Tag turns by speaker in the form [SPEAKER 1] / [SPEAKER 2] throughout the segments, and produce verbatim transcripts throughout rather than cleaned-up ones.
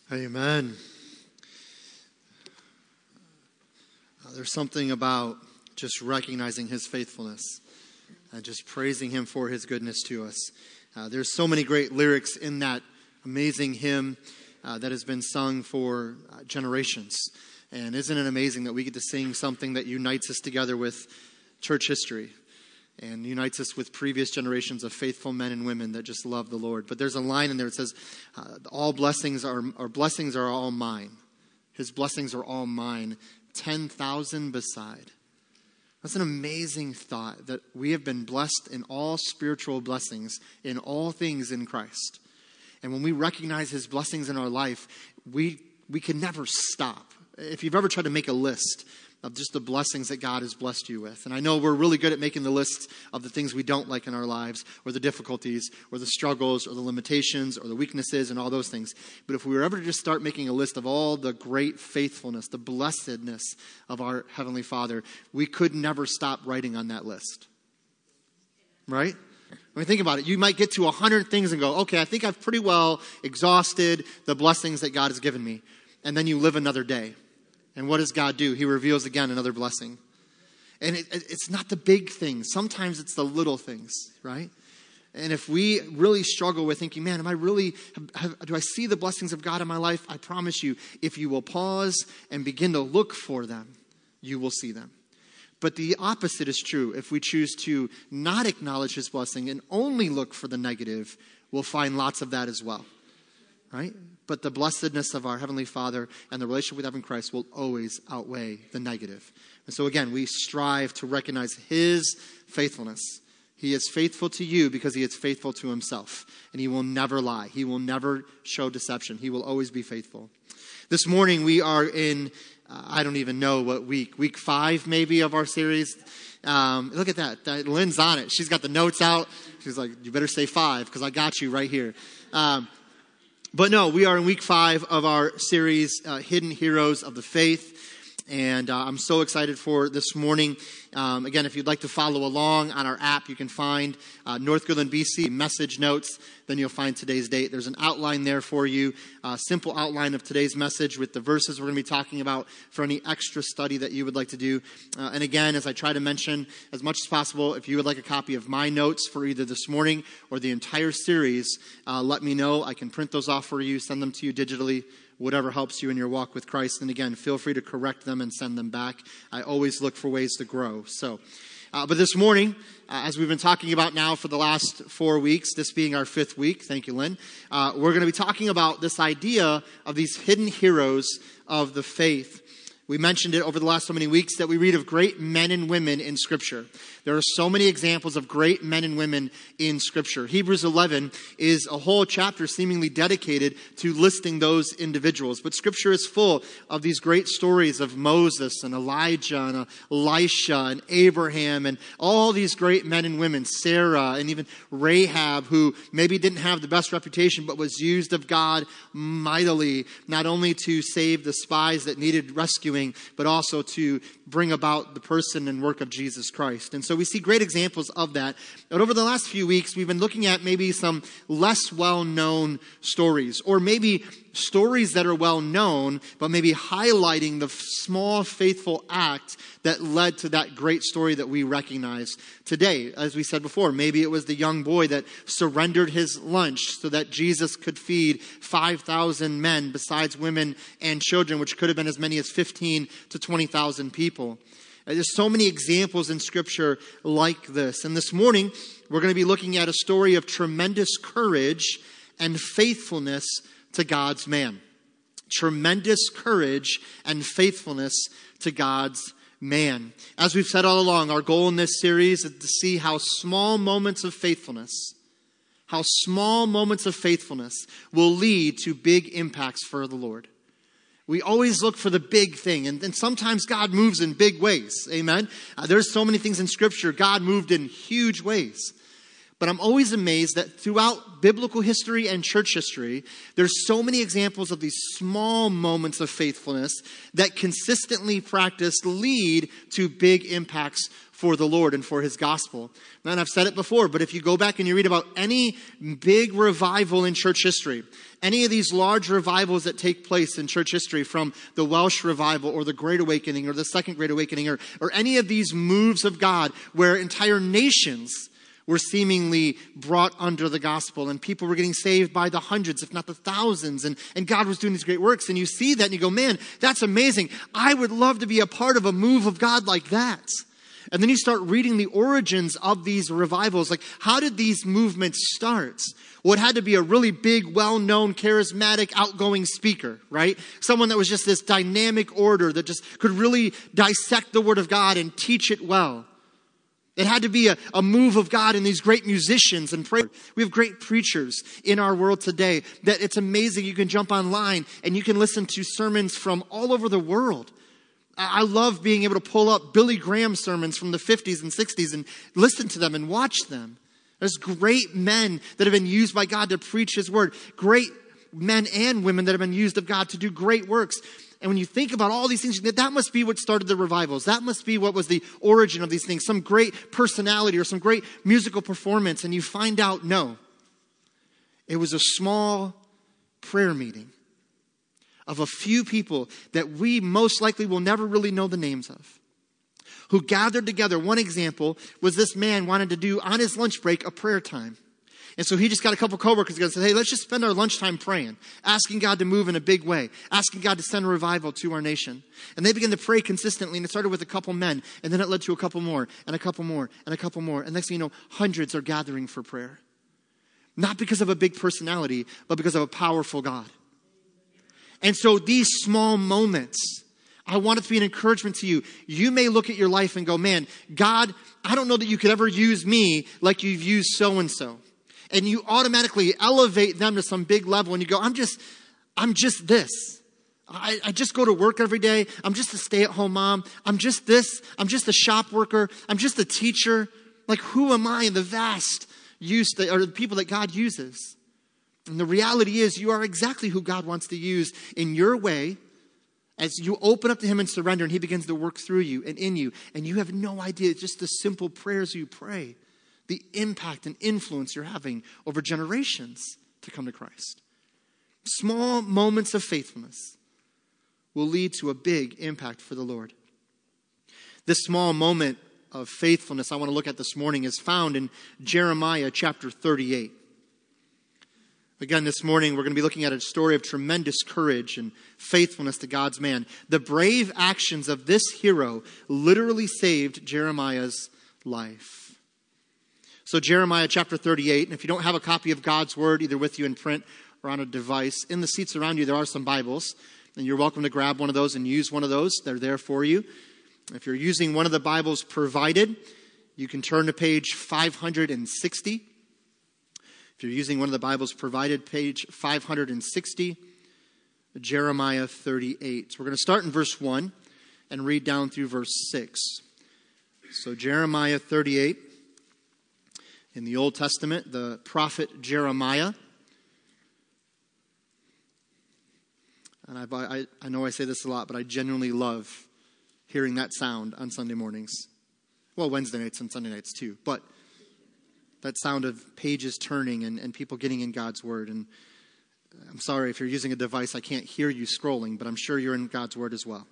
[SPEAKER 1] Amen. Uh, there's something about just recognizing his faithfulness and just praising him for his goodness to us. Uh, there's so many great lyrics in that amazing hymn uh, that has been sung for uh, generations. And isn't it amazing that we get to sing something that unites us together with church history and unites us with previous generations of faithful men and women that just love the Lord. But there's a line in there that says, uh, all blessings are, our blessings are all mine. His blessings are all mine. ten thousand beside. That's an amazing thought, that we have been blessed in all spiritual blessings, in all things in Christ. And when we recognize his blessings in our life, we we can never stop. If you've ever tried to make a list of just the blessings that God has blessed you with. And I know we're really good at making the lists of the things we don't like in our lives, or the difficulties, or the struggles, or the limitations, or the weaknesses, and all those things. But if we were ever to just start making a list of all the great faithfulness, the blessedness of our Heavenly Father, we could never stop writing on that list. Right? I mean, think about it. You might get to a hundred things and go, okay, I think I've pretty well exhausted the blessings that God has given me. And then you live another day. And what does God do? He reveals again another blessing. And it, it's not the big things. Sometimes it's the little things, right? And if we really struggle with thinking, man, am I really, have, do I see the blessings of God in my life? I promise you, if you will pause and begin to look for them, you will see them. But the opposite is true. If we choose to not acknowledge his blessing and only look for the negative, we'll find lots of that as well, right? But the blessedness of our Heavenly Father and the relationship we have in Christ will always outweigh the negative. And so again, we strive to recognize his faithfulness. He is faithful to you because he is faithful to himself. And he will never lie. He will never show deception. He will always be faithful. This morning we are in, uh, I don't even know what week, week five maybe of our series. Um, look at that. that. Lynn's on it. She's got the notes out. She's like, you better say five because I got you right here. Um, But no, we are in week five of our series, uh, Hidden Heroes of the Faith. And uh, I'm so excited for this morning. Um, again, if you'd like to follow along on our app, you can find uh, Northgoodland, B C message notes. Then you'll find today's date. There's an outline there for you, a simple outline of today's message with the verses we're going to be talking about for any extra study that you would like to do. Uh, and again, as I try to mention as much as possible, if you would like a copy of my notes for either this morning or the entire series, uh, let me know. I can print those off for you, send them to you digitally. Whatever helps you in your walk with Christ. And again, feel free to correct them and send them back. I always look for ways to grow. So, uh, but this morning, uh, as we've been talking about now for the last four weeks, this being our fifth week, thank you, Lynn, uh, we're going to be talking about this idea of these hidden heroes of the faith. We mentioned it over the last so many weeks that we read of great men and women in Scripture. There are so many examples of great men and women in Scripture. Hebrews eleven is a whole chapter seemingly dedicated to listing those individuals. But Scripture is full of these great stories of Moses and Elijah and Elisha and Abraham and all these great men and women, Sarah and even Rahab, who maybe didn't have the best reputation but was used of God mightily, not only to save the spies that needed rescuing, but also to bring about the person and work of Jesus Christ. And so we see great examples of that. But over the last few weeks, we've been looking at maybe some less well-known stories, or maybe stories that are well-known, but maybe highlighting the small, faithful act that led to that great story that we recognize today. As we said before, maybe it was the young boy that surrendered his lunch so that Jesus could feed five thousand men besides women and children, which could have been as many as fifteen to twenty thousand people. There's so many examples in Scripture like this. And this morning, we're going to be looking at a story of tremendous courage and faithfulness to God's man. Tremendous courage and faithfulness to God's man. As we've said all along, our goal in this series is to see how small moments of faithfulness, how small moments of faithfulness will lead to big impacts for the Lord. We always look for the big thing, and, and sometimes God moves in big ways. Amen? Uh, there's so many things in Scripture, God moved in huge ways. But I'm always amazed that throughout biblical history and church history, there's so many examples of these small moments of faithfulness that consistently practiced lead to big impacts for the Lord and for his gospel. And I've said it before, but if you go back and you read about any big revival in church history, any of these large revivals that take place in church history, from the Welsh revival or the Great Awakening or the Second Great Awakening, or, or any of these moves of God where entire nations were seemingly brought under the gospel and people were getting saved by the hundreds, if not the thousands, and, and God was doing these great works, and you see that and you go, man, that's amazing. I would love to be a part of a move of God like that. And then you start reading the origins of these revivals. Like, how did these movements start? Well, it had to be a really big, well-known, charismatic, outgoing speaker, right? Someone that was just this dynamic orator that just could really dissect the Word of God and teach it well. It had to be a, a move of God in these great musicians and pray. We have great preachers in our world today that it's amazing. You can jump online and you can listen to sermons from all over the world. I love being able to pull up Billy Graham sermons from the fifties and sixties and listen to them and watch them. There's great men that have been used by God to preach his word. Great men and women that have been used of God to do great works. And when you think about all these things, that must be what started the revivals. That must be what was the origin of these things. Some great personality or some great musical performance. And you find out, no. It was a small prayer meeting of a few people that we most likely will never really know the names of, who gathered together. One example was this man wanted to do, on his lunch break, a prayer time. And so he just got a couple coworkers together and said, hey, let's just spend our lunchtime praying, asking God to move in a big way, asking God to send a revival to our nation. And they began to pray consistently, and it started with a couple men, and then it led to a couple more, and a couple more, and a couple more. And next thing you know, hundreds are gathering for prayer. Not because of a big personality, but because of a powerful God. And so these small moments, I want it to be an encouragement to you. You may look at your life and go, man, God, I don't know that you could ever use me like you've used so-and-so. And you automatically elevate them to some big level and you go, I'm just, I'm just this. I, I just go to work every day. I'm just a stay-at-home mom. I'm just this. I'm just a shop worker. I'm just a teacher. Like, who am I in the vast use that, or the people that God uses? And the reality is you are exactly who God wants to use in your way as you open up to him and surrender, and he begins to work through you and in you. And you have no idea, it's just the simple prayers you pray, the impact and influence you're having over generations to come to Christ. Small moments of faithfulness will lead to a big impact for the Lord. This small moment of faithfulness I want to look at this morning is found in Jeremiah chapter thirty-eight. Again, this morning, we're going to be looking at a story of tremendous courage and faithfulness to God's man. The brave actions of this hero literally saved Jeremiah's life. So Jeremiah chapter thirty-eight, and if you don't have a copy of God's word, either with you in print or on a device, in the seats around you, there are some Bibles, and you're welcome to grab one of those and use one of those. They're there for you. If you're using one of the Bibles provided, you can turn to page five hundred sixty. If you're using one of the Bibles provided, page five hundred sixty, Jeremiah thirty-eight. So we're going to start in verse one and read down through verse six. So Jeremiah thirty-eight, in the Old Testament, the prophet Jeremiah. And I, I, I know I say this a lot, but I genuinely love hearing that sound on Sunday mornings. Well, Wednesday nights and Sunday nights too, but that sound of pages turning and, and people getting in God's word. And I'm sorry if you're using a device, I can't hear you scrolling, but I'm sure you're in God's word as well.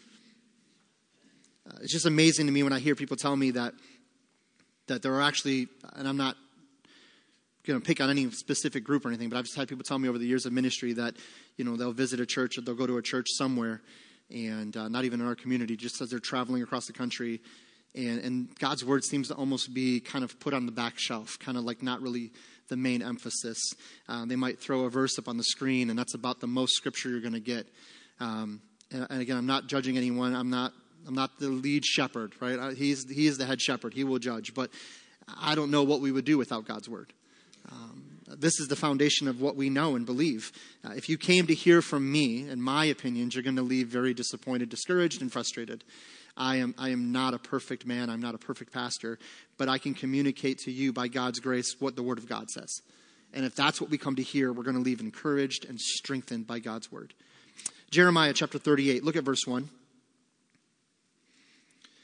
[SPEAKER 1] Uh, it's just amazing to me when I hear people tell me that that there are actually, and I'm not going to pick on any specific group or anything, but I've just had people tell me over the years of ministry that, you know, they'll visit a church or they'll go to a church somewhere, and uh, not even in our community, just as they're traveling across the country. And, and God's word seems to almost be kind of put on the back shelf, kind of like not really the main emphasis. Uh, they might throw a verse up on the screen, and that's about the most scripture you're going to get. Um, and, and again, I'm not judging anyone. I'm not I'm not the lead shepherd, right? He's he is the head shepherd. He will judge. But I don't know what we would do without God's word. Um, this is the foundation of what we know and believe. Uh, if you came to hear from me, in my opinions, you're going to leave very disappointed, discouraged, and frustrated. I am I am not a perfect man. I'm not a perfect pastor. But I can communicate to you by God's grace what the Word of God says. And if that's what we come to hear, we're going to leave encouraged and strengthened by God's Word. Jeremiah chapter thirty-eight. Look at verse one.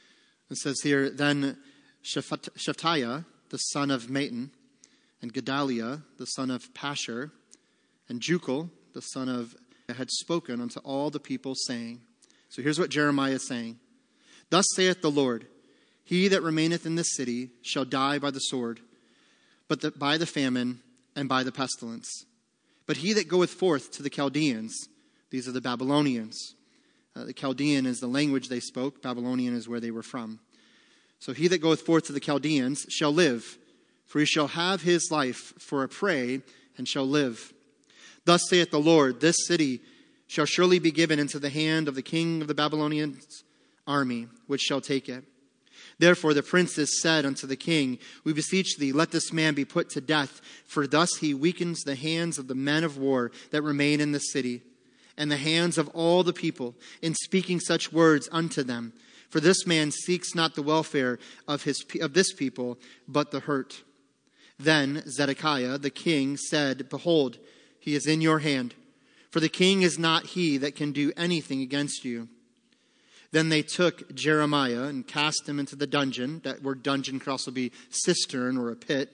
[SPEAKER 1] It says here, then Shephatiah, the son of Mattan, and Gedaliah, the son of Pashur, and Jucal, the son of, had spoken unto all the people, saying, so here's what Jeremiah is saying. Thus saith the Lord, he that remaineth in this city shall die by the sword, but the, by the famine and by the pestilence. But he that goeth forth to the Chaldeans, these are the Babylonians. Uh, the Chaldean is the language they spoke. Babylonian is where they were from. So he that goeth forth to the Chaldeans shall live, for he shall have his life for a prey, and shall live. Thus saith the Lord, this city shall surely be given into the hand of the king of the Babylonian army, which shall take it. Therefore the princes said unto the king, we beseech thee, let this man be put to death, for thus he weakens the hands of the men of war that remain in the city, and the hands of all the people, in speaking such words unto them. For this man seeks not the welfare of his of this people, but the hurt. Then Zedekiah the king said, behold, he is in your hand, for the king is not he that can do anything against you. Then they took Jeremiah and cast him into the dungeon. That word dungeon could also be cistern or a pit.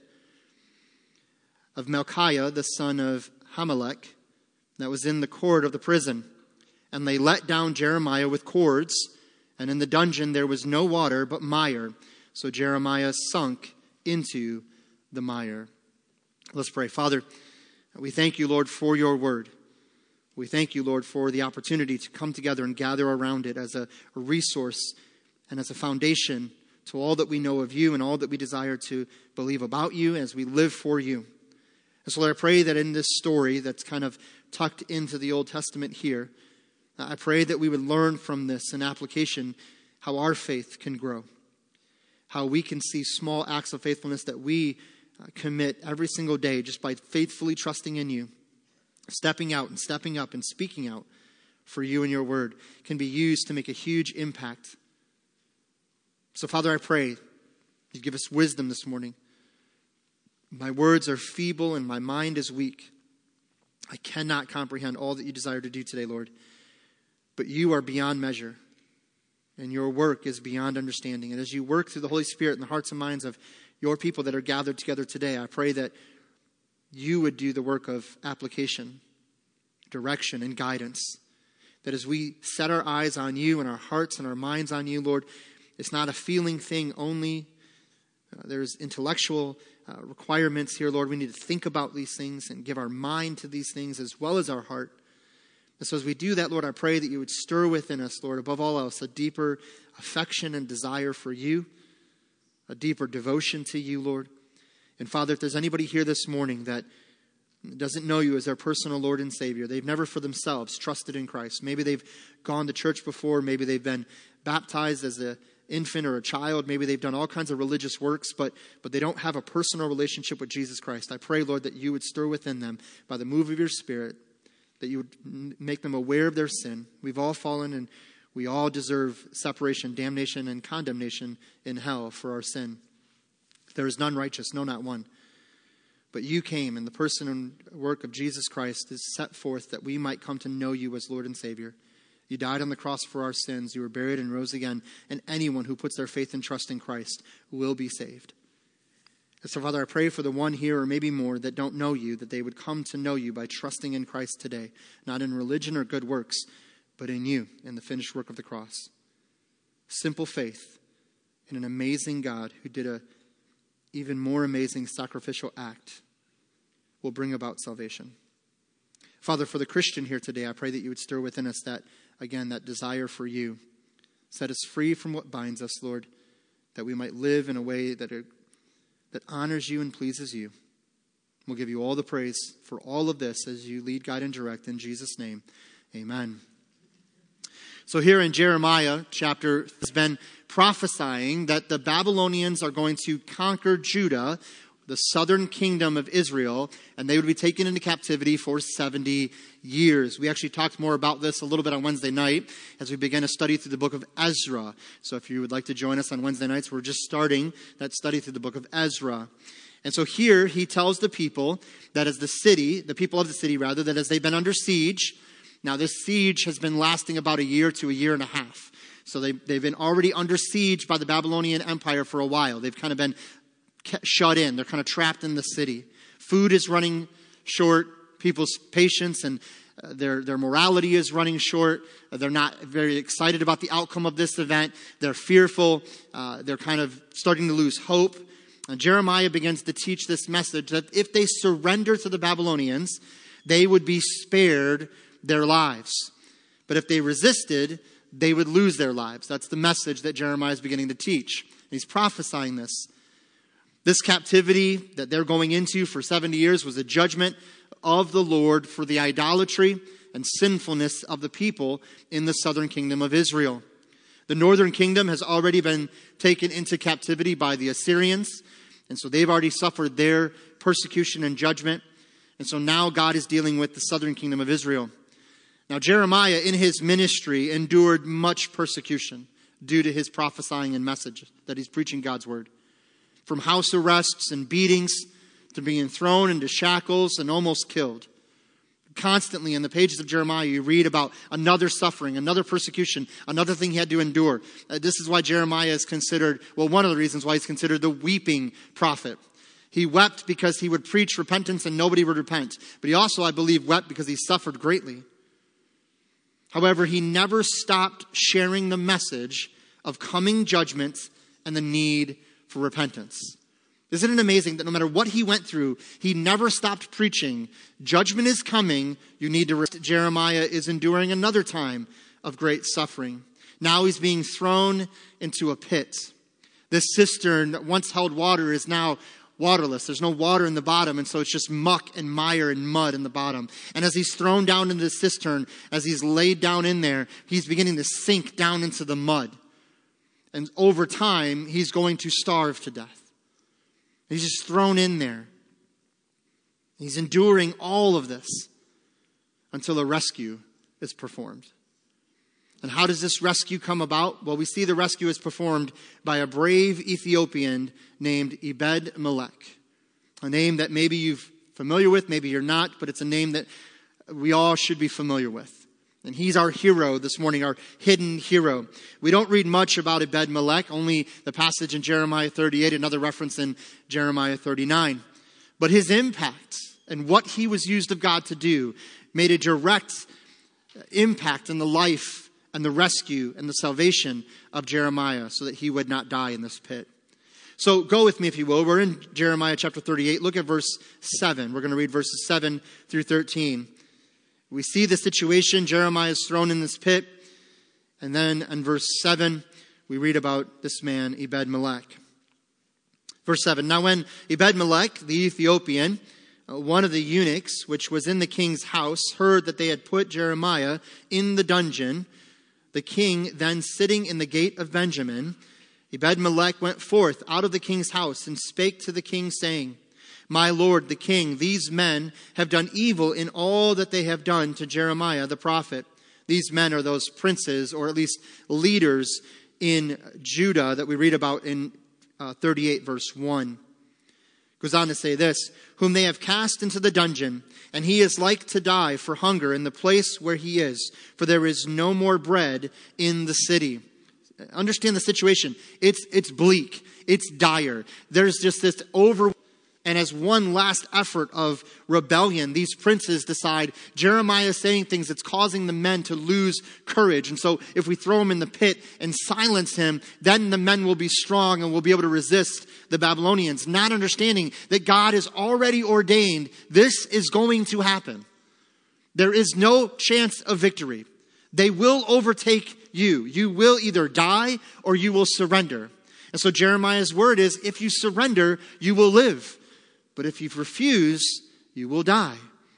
[SPEAKER 1] Of Malchiah, the son of Hamelech, that was in the court of the prison. And they let down Jeremiah with cords. And in the dungeon there was no water but mire. So Jeremiah sunk into the mire. Let's pray. Father, we thank you, Lord, for your word. We thank you, Lord, for the opportunity to come together and gather around it as a, a resource and as a foundation to all that we know of you and all that we desire to believe about you as we live for you. And so Lord, I pray that in this story that's kind of tucked into the Old Testament here, I pray that we would learn from this in application how our faith can grow, how we can see small acts of faithfulness that we uh, commit every single day just by faithfully trusting in you. Stepping out and stepping up and speaking out for you and your word can be used to make a huge impact. So, Father, I pray you give us wisdom this morning. My words are feeble and my mind is weak. I cannot comprehend all that you desire to do today, Lord. But you are beyond measure, and your work is beyond understanding. And as you work through the Holy Spirit in the hearts and minds of your people that are gathered together today, I pray that you would do the work of application, direction, and guidance. That as we set our eyes on you and our hearts and our minds on you, Lord, it's not a feeling thing only. Uh, there's intellectual uh, requirements here, Lord. We need to think about these things and give our mind to these things as well as our heart. And so as we do that, Lord, I pray that you would stir within us, Lord, above all else, a deeper affection and desire for you, a deeper devotion to you, Lord. And Father, if there's anybody here this morning that doesn't know you as their personal Lord and Savior, they've never for themselves trusted in Christ. Maybe they've gone to church before. Maybe they've been baptized as an infant or a child. Maybe they've done all kinds of religious works, but, but they don't have a personal relationship with Jesus Christ. I pray, Lord, that you would stir within them by the move of your Spirit, that you would make them aware of their sin. We've all fallen and we all deserve separation, damnation, and condemnation in hell for our sin. There is none righteous, no, not one. But you came, and the person and work of Jesus Christ is set forth that we might come to know you as Lord and Savior. You died on the cross for our sins. You were buried and rose again. And anyone who puts their faith and trust in Christ will be saved. And so, Father, I pray for the one here or maybe more that don't know you, that they would come to know you by trusting in Christ today. Not in religion or good works, but in you, in the finished work of the cross. Simple faith in an amazing God who did a even more amazing sacrificial act will bring about salvation. Father, for the Christian here today, I pray that you would stir within us that, again, that desire for you. Set us free from what binds us, Lord, that we might live in a way that, are, that honors you and pleases you. We'll give you all the praise for all of this as you lead, guide, and direct. In Jesus' name, amen. So here in Jeremiah chapter, has been prophesying that the Babylonians are going to conquer Judah, the southern kingdom of Israel, and they would be taken into captivity for seventy years. We actually talked more about this a little bit on Wednesday night as we began a study through the book of Ezra. So if you would like to join us on Wednesday nights, we're just starting that study through the book of Ezra. And so here he tells the people that as the city, the people of the city rather, that as they've been under siege. Now, this siege has been lasting about a year to a year and a half. So they, they've been already under siege by the Babylonian Empire for a while. They've kind of been shut in. They're kind of trapped in the city. Food is running short. People's patience and uh, their, their morality is running short. Uh, they're not very excited about the outcome of this event. They're fearful. Uh, they're kind of starting to lose hope. And Jeremiah begins to teach this message that if they surrender to the Babylonians, they would be spared their lives. But if they resisted, they would lose their lives. That's the message that Jeremiah is beginning to teach. He's prophesying this. This captivity that they're going into for seventy years was a judgment of the Lord for the idolatry and sinfulness of the people in the southern kingdom of Israel. The northern kingdom has already been taken into captivity by the Assyrians, and so they've already suffered their persecution and judgment. And so now God is dealing with the southern kingdom of Israel. Now Jeremiah, in his ministry, endured much persecution due to his prophesying and message that he's preaching God's word. From house arrests and beatings to being thrown into shackles and almost killed. Constantly in the pages of Jeremiah, you read about another suffering, another persecution, another thing he had to endure. Uh, this is why Jeremiah is considered, well, one of the reasons why he's considered the weeping prophet. He wept because he would preach repentance and nobody would repent. But he also, I believe, wept because he suffered greatly. However, he never stopped sharing the message of coming judgment and the need for repentance. Isn't it amazing that no matter what he went through, he never stopped preaching, judgment is coming, you need to repent. Jeremiah is enduring another time of great suffering. Now he's being thrown into a pit. This cistern that once held water is now waterless. There's no water in the bottom, and so it's just muck and mire and mud in the bottom. And as he's thrown down into the cistern, as he's laid down in there, he's beginning to sink down into the mud. And over time, he's going to starve to death. He's just thrown in there. He's enduring all of this until a rescue is performed. And how does this rescue come about? Well, we see the rescue is performed by a brave Ethiopian named Ebed-Melech. A name that maybe you're familiar with, maybe you're not, but it's a name that we all should be familiar with. And he's our hero this morning, our hidden hero. We don't read much about Ebed-Melech, only the passage in Jeremiah thirty-eight, another reference in Jeremiah thirty-nine. But his impact and what he was used of God to do made a direct impact in the life and the rescue and the salvation of Jeremiah so that he would not die in this pit. So go with me, if you will. We're in Jeremiah chapter thirty-eight. Look at verse seven. We're going to read verses seven through thirteen. We see the situation. Jeremiah is thrown in this pit. And then in verse seven, we read about this man, Ebed-Melech. Verse seven, now when Ebed-Melech, the Ethiopian, one of the eunuchs, which was in the king's house, heard that they had put Jeremiah in the dungeon, the king then sitting in the gate of Benjamin, Ebed-Melech went forth out of the king's house and spake to the king, saying, my lord, the king, these men have done evil in all that they have done to Jeremiah the prophet. These men are those princes, or at least leaders in Judah that we read about in uh, thirty-eight verse one. Goes on to say this, whom they have cast into the dungeon, and he is like to die for hunger in the place where he is, for there is no more bread in the city. Understand the situation. It's, it's bleak. It's dire. There's just this over... And as one last effort of rebellion, these princes decide Jeremiah is saying things that's causing the men to lose courage. And so if we throw him in the pit and silence him, then the men will be strong and will be able to resist the Babylonians, not understanding that God has already ordained this is going to happen. There is no chance of victory. They will overtake you. You will either die or you will surrender. And so Jeremiah's word is, if you surrender, you will live. But if you refuse, you will die.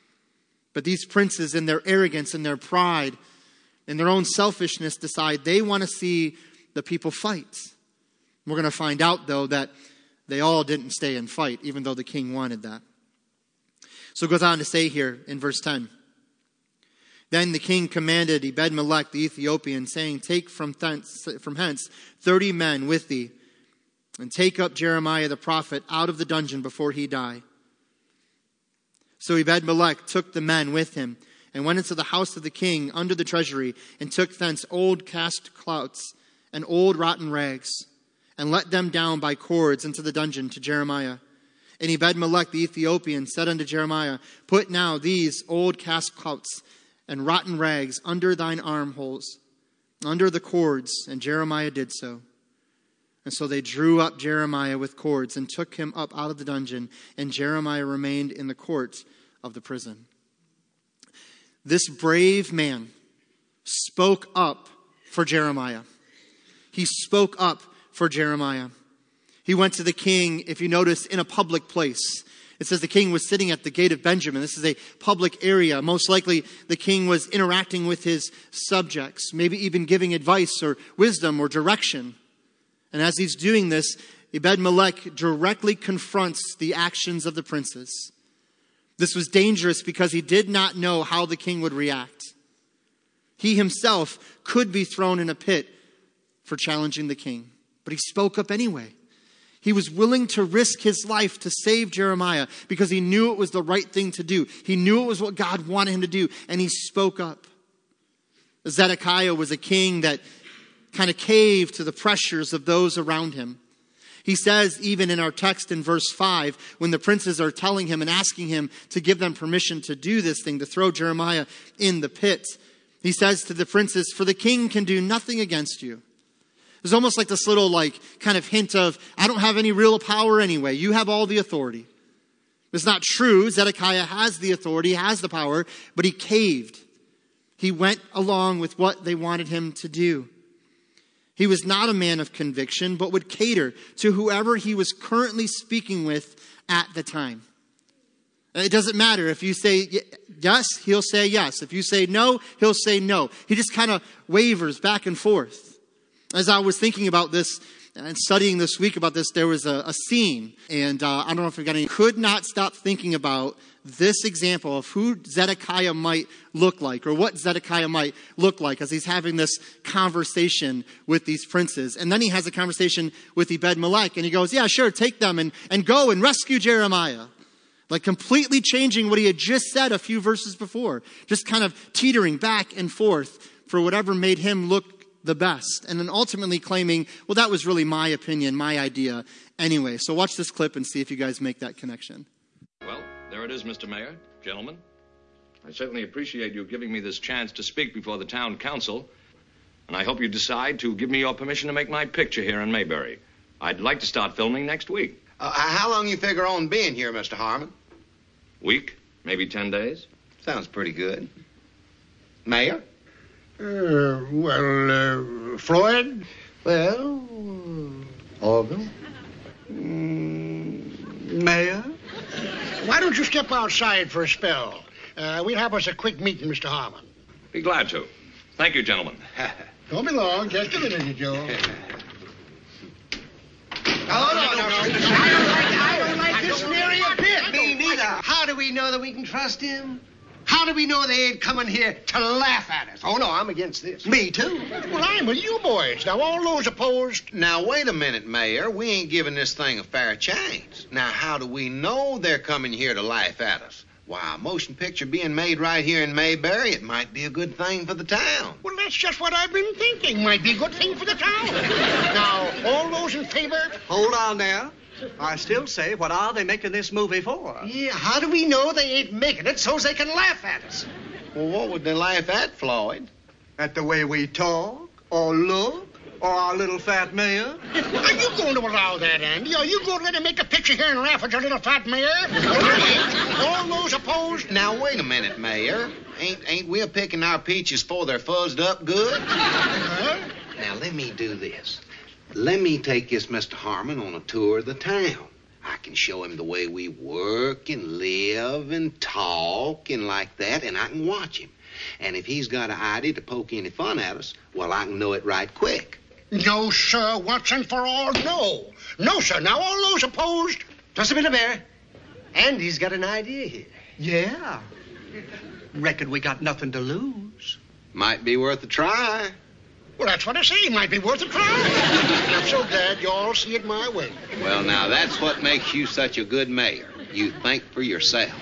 [SPEAKER 1] But these princes in their arrogance and their pride and their own selfishness decide they want to see the people fight. We're going to find out, though, that they all didn't stay and fight, even though the king wanted that. So it goes on to say here in verse ten. Then the king commanded Ebed-Melech the Ethiopian, saying, take from thence, from hence thirty men with thee, and take up Jeremiah the prophet out of the dungeon before he die. So Ebed-Melech took the men with him, and went into the house of the king under the treasury, and took thence old cast clouts, and old rotten rags, and let them down by cords into the dungeon to Jeremiah. And Ebed-melech the Ethiopian said unto Jeremiah, Put now these old cast clouts and rotten rags under thine armholes, under the cords. And Jeremiah did so. And so they drew up Jeremiah with cords and took him up out of the dungeon, and Jeremiah remained in the court of the prison. This brave man spoke up for Jeremiah. He spoke up for Jeremiah. He went to the king, if you notice, in a public place. It says the king was sitting at the gate of Benjamin. This is a public area. Most likely the king was interacting with his subjects, maybe even giving advice or wisdom or direction. And as he's doing this, Ebed-melech directly confronts the actions of the princes. This was dangerous because he did not know how the king would react. He himself could be thrown in a pit for challenging the king, but he spoke up anyway. He was willing to risk his life to save Jeremiah because he knew it was the right thing to do. He knew it was what God wanted him to do, and he spoke up. Zedekiah was a king that kind of caved to the pressures of those around him. He says, even in our text in verse five, when the princes are telling him and asking him to give them permission to do this thing, to throw Jeremiah in the pit, he says to the princes, For the king can do nothing against you. There's almost like this little like kind of hint of, I don't have any real power anyway. You have all the authority. It's not true. Zedekiah has the authority, has the power, but he caved. He went along with what they wanted him to do. He was not a man of conviction, but would cater to whoever he was currently speaking with at the time. It doesn't matter. If you say yes, he'll say yes. If you say no, he'll say no. He just kind of wavers back and forth. As I was thinking about this and studying this week about this, there was a, a scene, and uh, I don't know if you got any, could not stop thinking about this example of who Zedekiah might look like, or what Zedekiah might look like as he's having this conversation with these princes. And then he has a conversation with Ebed-melech, and he goes, yeah, sure, take them and, and go and rescue Jeremiah. Like completely changing what he had just said a few verses before. Just kind of teetering back and forth for whatever made him look the best. And then ultimately claiming, well, that was really my opinion, my idea anyway. So watch this clip and see if you guys make that connection.
[SPEAKER 2] Well, there it is, Mister Mayor, gentlemen. I certainly appreciate you giving me this chance to speak before the town council. And I hope you decide to give me your permission to make my picture here in Mayberry. I'd like to start filming next week.
[SPEAKER 3] Uh, how long you figure on being here, Mister Harmon?
[SPEAKER 2] Week, maybe ten days.
[SPEAKER 3] Sounds pretty good. Mayor?
[SPEAKER 4] Uh, well, uh, Floyd?
[SPEAKER 5] Well, Orville? Mm, Mayor?
[SPEAKER 4] Why don't you step outside for a spell? Uh, we'll have us a quick meeting, Mister Harmon.
[SPEAKER 2] Be glad to. Thank you, gentlemen.
[SPEAKER 4] Don't be long. Just a minute, Joe.
[SPEAKER 5] Oh, no, no, no. no. I don't like, I don't like this nary a bit. Me neither. How do we know that we can trust him? How do we know they ain't coming here to laugh at us? Oh, no, I'm against this. Me, too.
[SPEAKER 4] Well, I'm with you boys. Now, all those opposed...
[SPEAKER 3] Now, wait a minute, Mayor. We ain't giving this thing a fair chance. Now, how do we know they're coming here to laugh at us? Why, a motion picture being made right here in Mayberry, it might be a good thing for the town.
[SPEAKER 4] Well, that's just what I've been thinking. Might be a good thing for the town. Now, all those in favor...
[SPEAKER 5] Hold on there. I still say, what are they making this movie for?
[SPEAKER 4] Yeah, how do we know they ain't making it so's they can laugh at us?
[SPEAKER 3] Well, what would they laugh at, Floyd?
[SPEAKER 5] At the way we talk, or look, or our little fat mayor?
[SPEAKER 4] Are you going to allow that, Andy? Are you going to let him make a picture here and laugh at your little fat mayor? All those opposed?
[SPEAKER 3] Now, wait a minute, Mayor. Ain't ain't we picking our peaches before they're fuzzed up good?
[SPEAKER 4] Huh?
[SPEAKER 3] Now, let me do this. Let me take this Mister Harmon on a tour of the town. I can show him the way we work and live and talk and like that, and I can watch him. And if he's got an idea to poke any fun at us, well, I can know it right quick.
[SPEAKER 4] No, sir. Once and for all, no. No, sir. Now, all those opposed...
[SPEAKER 5] Just a minute, Mayor. Andy's got an idea here. Yeah. Reckon we got nothing to lose.
[SPEAKER 3] Might be worth a try.
[SPEAKER 4] Well, that's what I say. It might be worth a try. I'm so glad you all see it my way.
[SPEAKER 3] Well, now, that's what makes you such a good mayor. You think for yourself.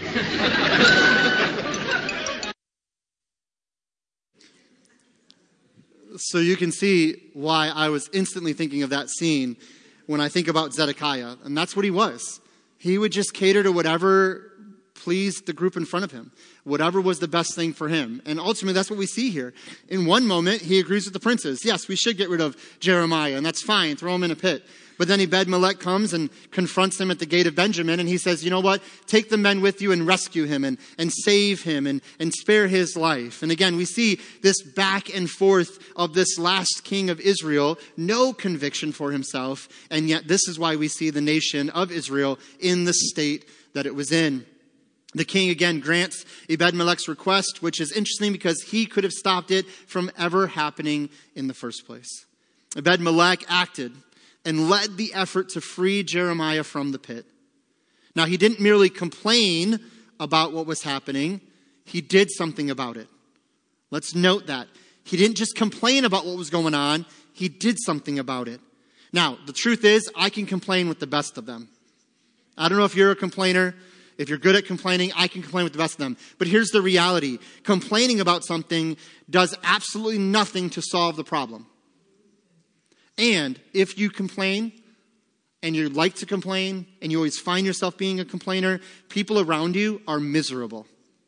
[SPEAKER 1] So you can see why I was instantly thinking of that scene when I think about Zedekiah. And that's what he was. He would just cater to whatever pleased the group in front of him, whatever was the best thing for him. And ultimately, that's what we see here. In one moment, he agrees with the princes. Yes, we should get rid of Jeremiah, and that's fine. Throw him in a pit. But then Ebed-Melech comes and confronts him at the gate of Benjamin, and he says, you know what? Take the men with you and rescue him and, and save him and, and spare his life. And again, we see this back and forth of this last king of Israel, no conviction for himself, and yet this is why we see the nation of Israel in the state that it was in. The king again grants Ebed-Melech's request, which is interesting because he could have stopped it from ever happening in the first place. Ebed-Melech acted and led the effort to free Jeremiah from the pit. Now, he didn't merely complain about what was happening. He did something about it. Let's note that. He didn't just complain about what was going on. He did something about it. Now, the truth is, I can complain with the best of them. I don't know if you're a complainer. If you're good at complaining, I can complain with the best of them. But here's the reality. Complaining about something does absolutely nothing to solve the problem. And if you complain, and you like to complain, and you always find yourself being a complainer, people around you are miserable.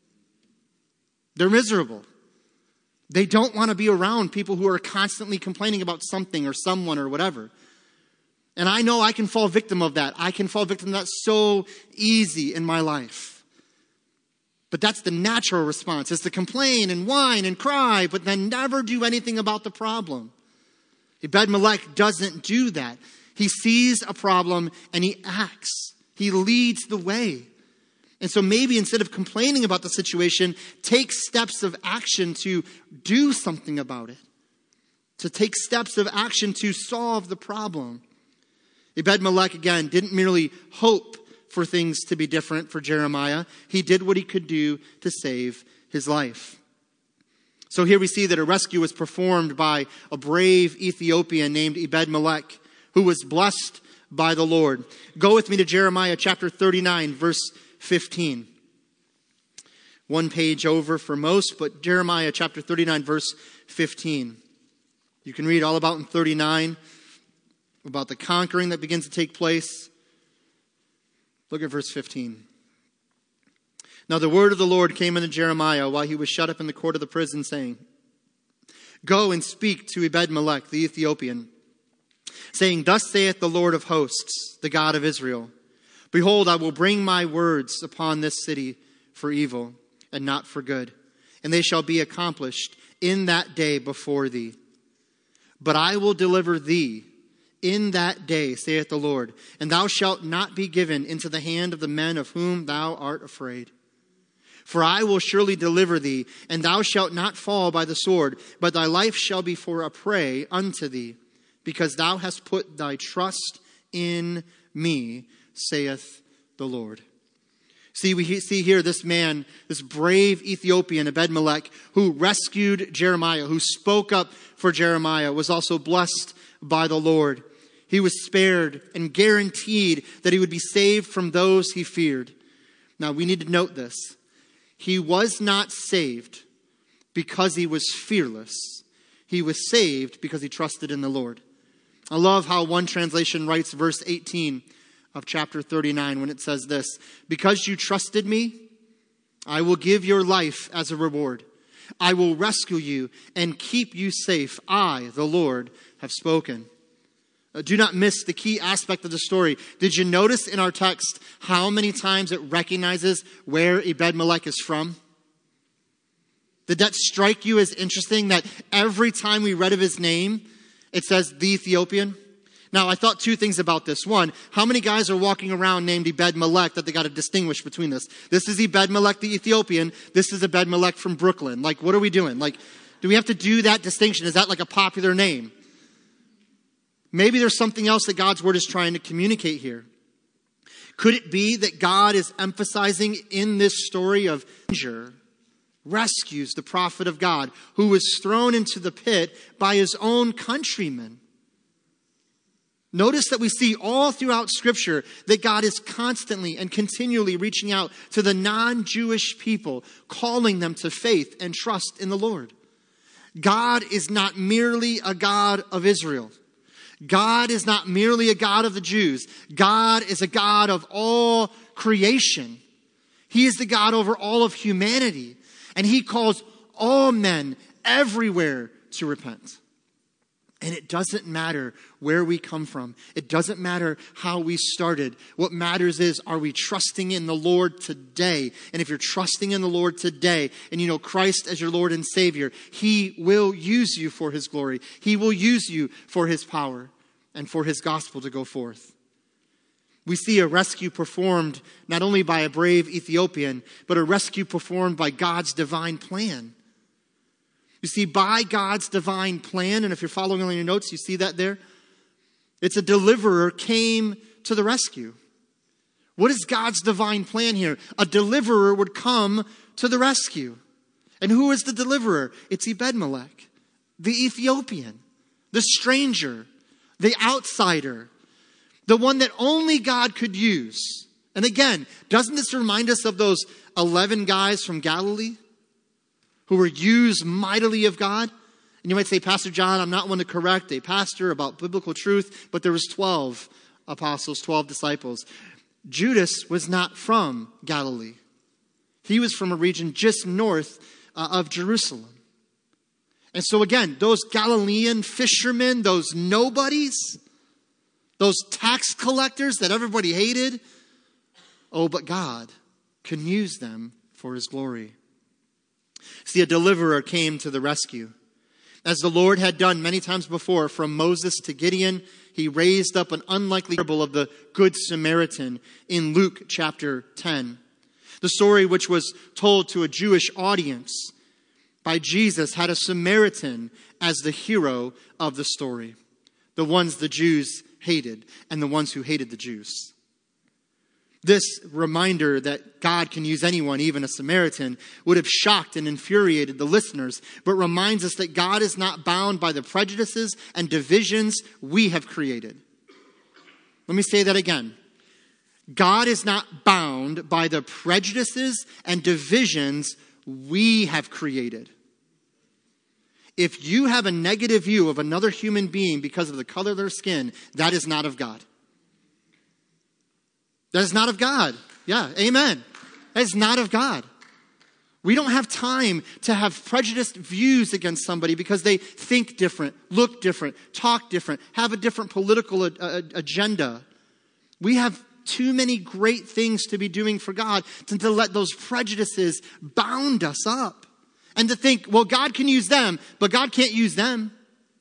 [SPEAKER 1] They're miserable. They don't want to be around people who are constantly complaining about something or someone or whatever. And I know I can fall victim of that. I can fall victim of that so easy in my life. But that's the natural response, is to complain and whine and cry, but then never do anything about the problem. Ebed-Melech doesn't do that. He sees a problem and he acts. He leads the way. And so maybe instead of complaining about the situation, take steps of action to do something about it. To take steps of action to solve the problem. Ebed-Melech, again, didn't merely hope for things to be different for Jeremiah. He did what he could do to save his life. So here we see that a rescue was performed by a brave Ethiopian named Ebed-Melech, who was blessed by the Lord. Go with me to Jeremiah chapter thirty-nine, verse fifteen. One page over for most, but Jeremiah chapter thirty-nine, verse fifteen. You can read all about in thirty-nine, about the conquering that begins to take place. Look at verse fifteen. Now the word of the Lord came unto Jeremiah while he was shut up in the court of the prison, saying, Go and speak to Ebed-Melech the Ethiopian, saying, Thus saith the Lord of hosts, the God of Israel, Behold, I will bring my words upon this city for evil and not for good, and they shall be accomplished in that day before thee. But I will deliver thee in that day, saith the Lord, and thou shalt not be given into the hand of the men of whom thou art afraid. For I will surely deliver thee, and thou shalt not fall by the sword, but thy life shall be for a prey unto thee, because thou hast put thy trust in me, saith the Lord. See, we see here this man, this brave Ethiopian, Ebed-Melech, who rescued Jeremiah, who spoke up for Jeremiah, was also blessed by the Lord. He was spared and guaranteed that he would be saved from those he feared. Now, we need to note this. He was not saved because he was fearless. He was saved because he trusted in the Lord. I love how one translation writes verse eighteen of chapter thirty-nine when it says this, Because you trusted me, I will give your life as a reward. I will rescue you and keep you safe. I, the Lord, have spoken. Uh, do not miss the key aspect of the story. Did you notice in our text how many times it recognizes where Ebed-Melech is from? Did that strike you as interesting that every time we read of his name, it says the Ethiopian? Now, I thought two things about this. One, how many guys are walking around named Ebed-Melech that they got to distinguish between this? This is Ebed-Melech the Ethiopian. This is Ebed-Melech from Brooklyn. Like, what are we doing? Like, do we have to do that distinction? Is that like a popular name? Maybe there's something else that God's word is trying to communicate here. Could it be that God is emphasizing in this story of danger, rescues the prophet of God who was thrown into the pit by his own countrymen? Notice that we see all throughout Scripture that God is constantly and continually reaching out to the non-Jewish people, calling them to faith and trust in the Lord. God is not merely a God of Israel. God is not merely a God of the Jews. God is a God of all creation. He is the God over all of humanity. And he calls all men everywhere to repent. And it doesn't matter where we come from. It doesn't matter how we started. What matters is, are we trusting in the Lord today? And if you're trusting in the Lord today, and you know Christ as your Lord and Savior, he will use you for his glory. He will use you for his power and for his gospel to go forth. We see a rescue performed not only by a brave Ethiopian, but a rescue performed by God's divine plan. You see, by God's divine plan, and if you're following on your notes, you see that there. It's a deliverer came to the rescue. What is God's divine plan here? A deliverer would come to the rescue. And who is the deliverer? It's Ebed-Melech, the Ethiopian, the stranger, the outsider, the one that only God could use. And again, doesn't this remind us of those eleven guys from Galilee who were used mightily of God? And you might say, Pastor John, I'm not one to correct a pastor about biblical truth, but there was twelve apostles, twelve disciples. Judas was not from Galilee. He was from a region just north uh, of Jerusalem. And so again, those Galilean fishermen, those nobodies, those tax collectors that everybody hated, oh, but God can use them for his glory. See, a deliverer came to the rescue. As the Lord had done many times before, from Moses to Gideon, he raised up an unlikely parable of the Good Samaritan in Luke chapter ten. The story, which was told to a Jewish audience by Jesus, had a Samaritan as the hero of the story. The ones the Jews hated and the ones who hated the Jews. This reminder that God can use anyone, even a Samaritan, would have shocked and infuriated the listeners, but reminds us that God is not bound by the prejudices and divisions we have created. Let me say that again. God is not bound by the prejudices and divisions we have created. If you have a negative view of another human being because of the color of their skin, that is not of God. That is not of God. Yeah, amen. That is not of God. We don't have time to have prejudiced views against somebody because they think different, look different, talk different, have a different political a- a- agenda. We have too many great things to be doing for God than to let those prejudices bound us up. And to think, well, God can use them, but God can't use them.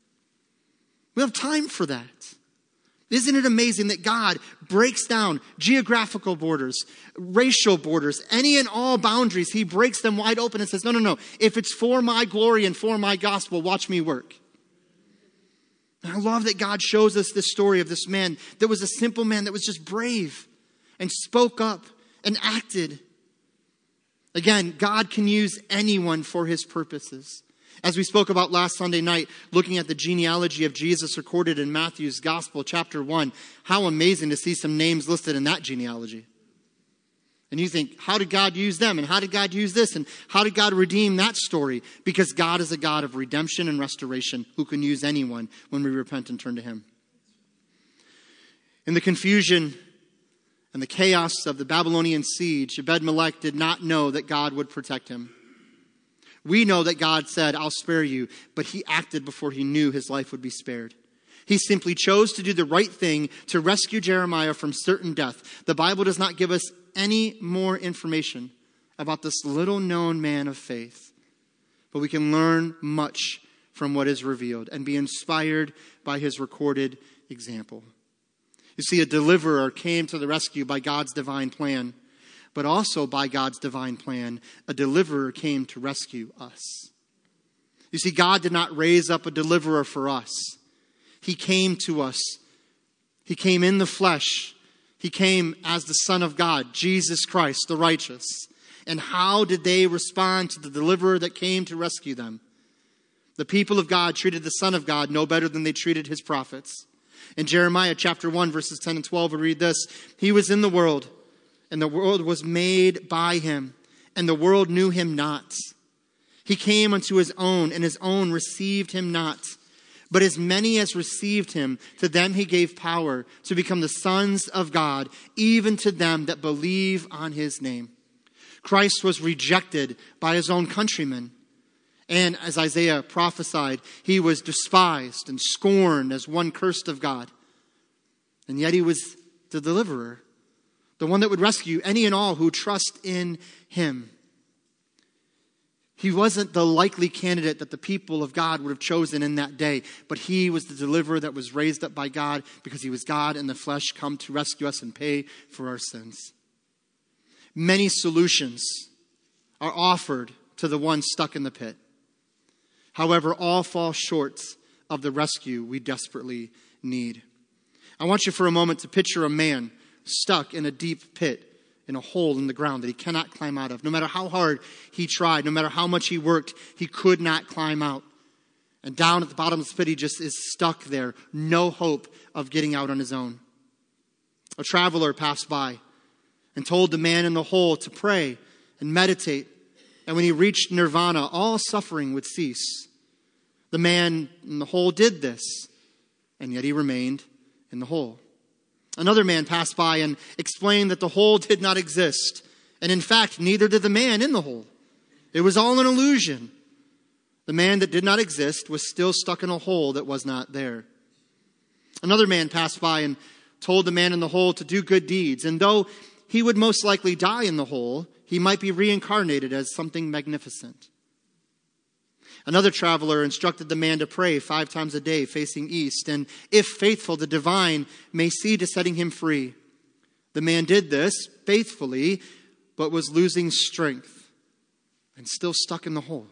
[SPEAKER 1] We don't have time for that. Isn't it amazing that God breaks down geographical borders, racial borders, any and all boundaries? He breaks them wide open and says, no, no, no. If it's for my glory and for my gospel, watch me work. And I love that God shows us this story of this man that was a simple man that was just brave and spoke up and acted. Again, God can use anyone for his purposes. As we spoke about last Sunday night, looking at the genealogy of Jesus recorded in Matthew's Gospel, chapter one, how amazing to see some names listed in that genealogy. And you think, how did God use them? And how did God use this? And how did God redeem that story? Because God is a God of redemption and restoration who can use anyone when we repent and turn to him. In the confusion and the chaos of the Babylonian siege, Ebed-Melech did not know that God would protect him. We know that God said, I'll spare you, but he acted before he knew his life would be spared. He simply chose to do the right thing to rescue Jeremiah from certain death. The Bible does not give us any more information about this little known man of faith, but we can learn much from what is revealed and be inspired by his recorded example. You see, a deliverer came to the rescue by God's divine plan. But also by God's divine plan, a deliverer came to rescue us. You see, God did not raise up a deliverer for us. He came to us. He came in the flesh. He came as the Son of God, Jesus Christ, the righteous. And how did they respond to the deliverer that came to rescue them? The people of God treated the Son of God no better than they treated his prophets. In Jeremiah chapter one, verses ten and twelve, we read this. He was in the world, and the world was made by him, and the world knew him not. He came unto his own, and his own received him not. But as many as received him, to them he gave power to become the sons of God, even to them that believe on his name. Christ was rejected by his own countrymen. And as Isaiah prophesied, he was despised and scorned as one cursed of God. And yet he was the deliverer, the one that would rescue any and all who trust in him. He wasn't the likely candidate that the people of God would have chosen in that day, but he was the deliverer that was raised up by God because he was God in the flesh, come to rescue us and pay for our sins. Many solutions are offered to the one stuck in the pit. However, all fall short of the rescue we desperately need. I want you for a moment to picture a man stuck in a deep pit, in a hole in the ground that he cannot climb out of. No matter how hard he tried, no matter how much he worked, he could not climb out. And down at the bottom of the pit, he just is stuck there. No hope of getting out on his own. A traveler passed by and told the man in the hole to pray and meditate. And when he reached nirvana, all suffering would cease. The man in the hole did this, and yet he remained in the hole. Another man passed by and explained that the hole did not exist. And in fact, neither did the man in the hole. It was all an illusion. The man that did not exist was still stuck in a hole that was not there. Another man passed by and told the man in the hole to do good deeds. And though he would most likely die in the hole, he might be reincarnated as something magnificent. Another traveler instructed the man to pray five times a day facing east, and if faithful, the divine may see to setting him free. The man did this faithfully, but was losing strength and still stuck in the hole.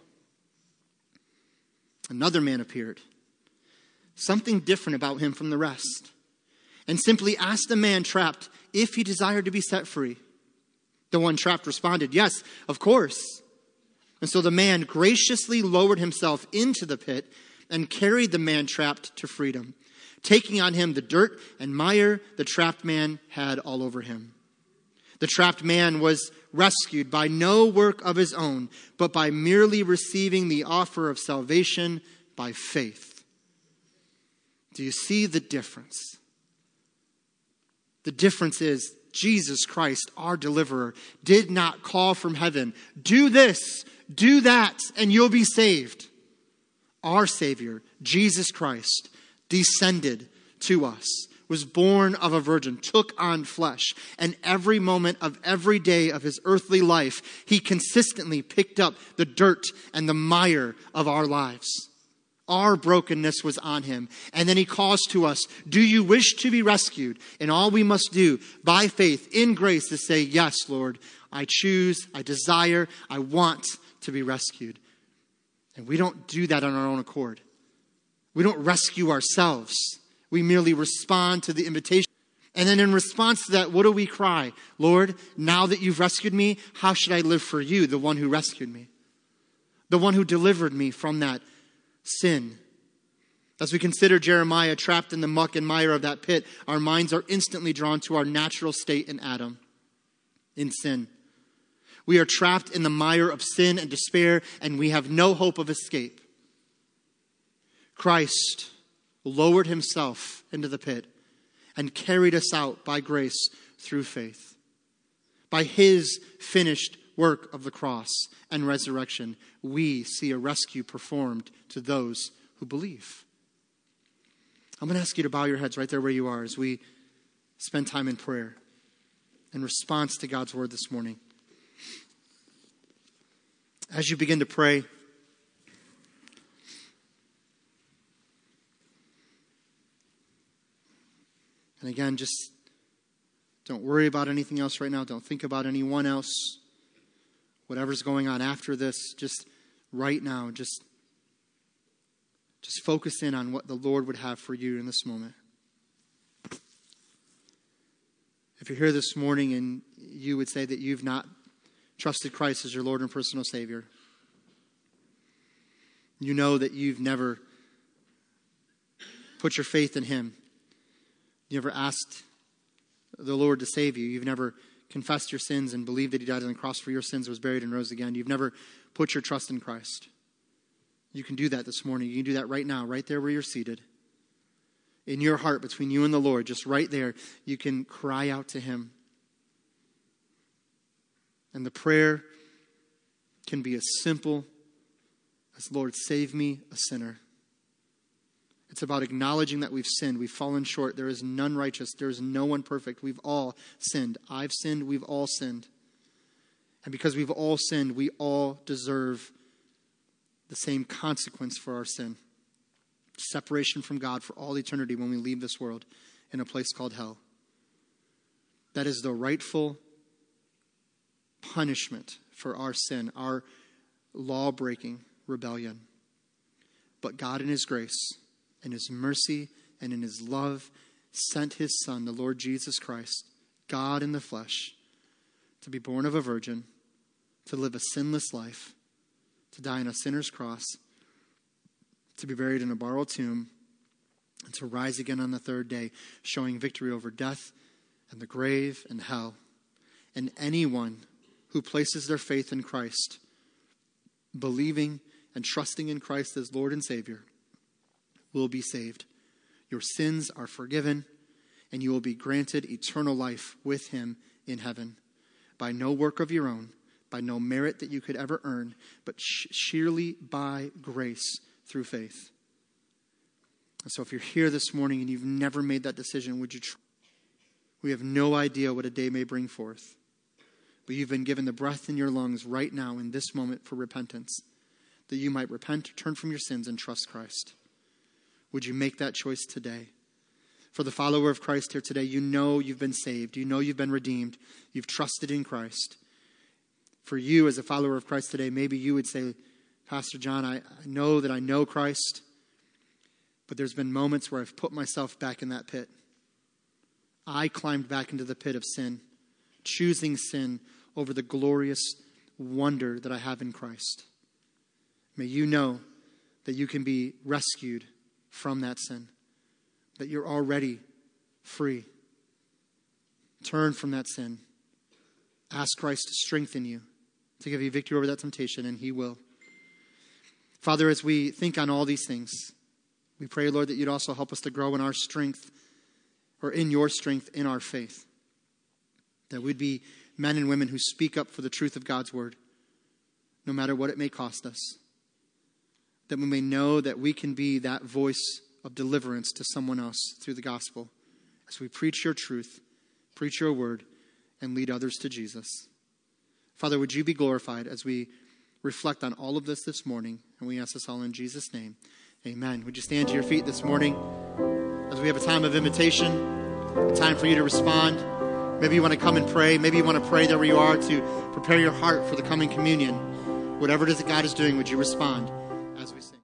[SPEAKER 1] Another man appeared, something different about him from the rest, and simply asked the man trapped if he desired to be set free. The one trapped responded, "Yes, of course." And so the man graciously lowered himself into the pit and carried the man trapped to freedom, taking on him the dirt and mire the trapped man had all over him. The trapped man was rescued by no work of his own, but by merely receiving the offer of salvation by faith. Do you see the difference? The difference is Jesus Christ, our deliverer, did not call from heaven, "Do this, do that, and you'll be saved." Our Savior, Jesus Christ, descended to us, was born of a virgin, took on flesh, and every moment of every day of his earthly life, he consistently picked up the dirt and the mire of our lives. Our brokenness was on him. And then he calls to us, "Do you wish to be rescued?" And all we must do by faith in grace is say, "Yes, Lord, I choose, I desire, I want to be rescued." And we don't do that on our own accord. We don't rescue ourselves. We merely respond to the invitation. And then in response to that, what do we cry? "Lord, now that you've rescued me, how should I live for you, the one who rescued me? The one who delivered me from that sin?" As we consider Jeremiah trapped in the muck and mire of that pit, our minds are instantly drawn to our natural state in Adam, in sin. We are trapped in the mire of sin and despair, and we have no hope of escape. Christ lowered himself into the pit and carried us out by grace through faith. By his finished work of the cross and resurrection, we see a rescue performed to those who believe. I'm going to ask you to bow your heads right there where you are as we spend time in prayer in response to God's word this morning. As you begin to pray, and again, just don't worry about anything else right now. Don't think about anyone else. Whatever's going on after this, just right now, just, just focus in on what the Lord would have for you in this moment. If you're here this morning and you would say that you've not trusted Christ as your Lord and personal Savior, you know that you've never put your faith in him. You never asked the Lord to save you. You've never confessed your sins and believed that he died on the cross for your sins, was buried and rose again. You've never put your trust in Christ. You can do that this morning. You can do that right now, right there where you're seated. In your heart, between you and the Lord, just right there, you can cry out to him. And the prayer can be as simple as, Lord, save me, a sinner. It's about acknowledging that we've sinned. We've fallen short. There is none righteous. There is no one perfect. We've all sinned. I've sinned. We've all sinned. And because we've all sinned, we all deserve the same consequence for our sin. Separation from God for all eternity when we leave this world in a place called hell. That is the rightful punishment for our sin, our law-breaking rebellion. But God in his grace, in his mercy, and in his love, sent his Son, the Lord Jesus Christ, God in the flesh, to be born of a virgin, to live a sinless life, to die on a sinner's cross, to be buried in a borrowed tomb, and to rise again on the third day, showing victory over death and the grave and hell. And anyone who places their faith in Christ, believing and trusting in Christ as Lord and Savior, will be saved. Your sins are forgiven, and you will be granted eternal life with him in heaven, by no work of your own, by no merit that you could ever earn, but sheerly by grace through faith. And so if you're here this morning and you've never made that decision, would you try? We have no idea what a day may bring forth, but you've been given the breath in your lungs right now in this moment for repentance, that you might repent, turn from your sins, and trust Christ. Would you make that choice today? For the follower of Christ here today, you know you've been saved. You know you've been redeemed. You've trusted in Christ. For you as a follower of Christ today, maybe you would say, Pastor John, I, I know that I know Christ, but there's been moments where I've put myself back in that pit. I climbed back into the pit of sin, choosing sin over the glorious wonder that I have in Christ. May you know that you can be rescued from that sin, that you're already free. Turn from that sin. Ask Christ to strengthen you, to give you victory over that temptation, and he will. Father, as we think on all these things, we pray, Lord, that you'd also help us to grow in our strength, or in your strength in our faith. That we'd be men and women who speak up for the truth of God's word, no matter what it may cost us. That we may know that we can be that voice of deliverance to someone else through the gospel as we preach your truth, preach your word, and lead others to Jesus. Father, would you be glorified as we reflect on all of this this morning, and we ask this all in Jesus' name. Amen. Would you stand to your feet this morning as we have a time of invitation, a time for you to respond. Maybe you want to come and pray. Maybe you want to pray there where you are to prepare your heart for the coming communion. Whatever it is that God is doing, would you respond as we sing?